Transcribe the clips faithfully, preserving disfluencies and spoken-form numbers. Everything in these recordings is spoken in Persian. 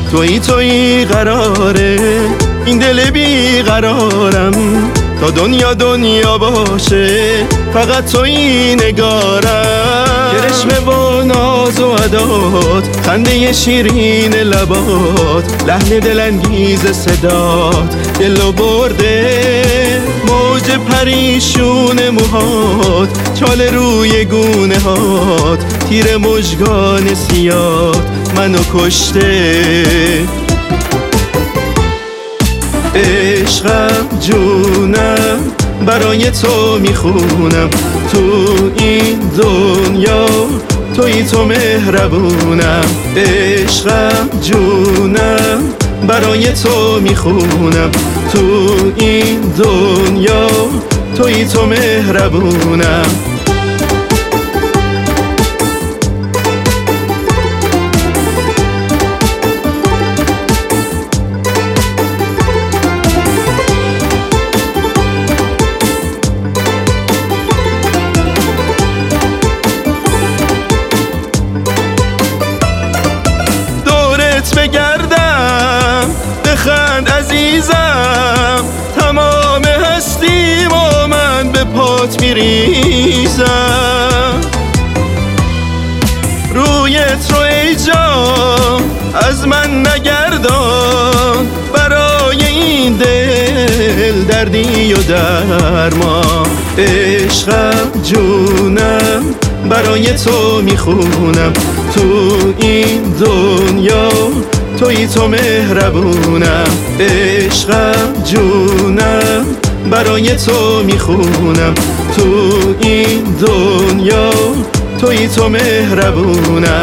تویی تویی قراره این دل بیقرارم، تا دنیا دنیا باشه فقط تویی نگارم. کرشمه و ناز و عدات، خنده شیرین لبات، لحن دلانگیز صدات دلو برده. موج پریشون موهات، چال روی گونه هات، تیر مژگان سیاد منو کشته. عشقم جونم برای تو میخونم، تو این دنیا تویی تو مهربونم. عشقم جونم برای تو میخونم، تو این دنیا تویی تو مهربونم. بگردم بخند عزیزم، تمام هستیم و من به پات میریزم. رویت رو ای جان از من نگردان، برای این دل دردی و درمان. عشقم جونم برای تو میخونم، تو این دنیا تویی تو مهربونم. عشقم جونم برای تو میخونم، تو این دنیا تویی تو مهربونم.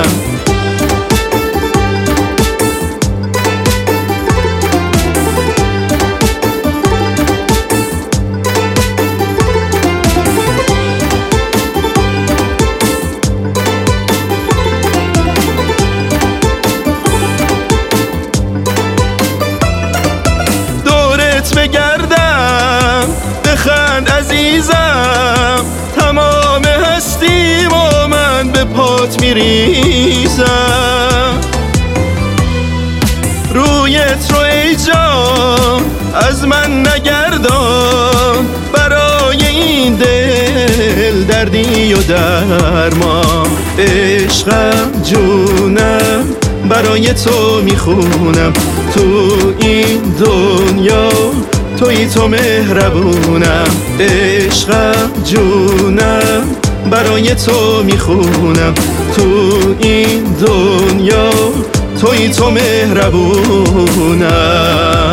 بگردم بخند عزیزم، تمام هستیم و من به پات میریزم. رویت رو ای جان از من نگردان، برای این دل دردی و درمان. عشقم جونم برای تو میخونم، تو این دنیا تویی تو مهربونم. عشقم جونم برای تو میخونم، تو این دنیا تویی تو مهربونم.